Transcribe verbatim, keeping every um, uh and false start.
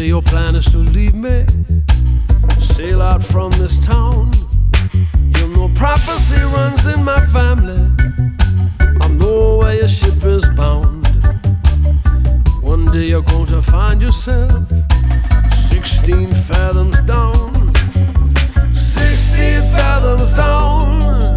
say your plan is to leave me, sail out from this town. You know prophecy runs in my family. I know where your ship is bound. One day you're going to find yourself sixteen fathoms down. Sixteen fathoms down.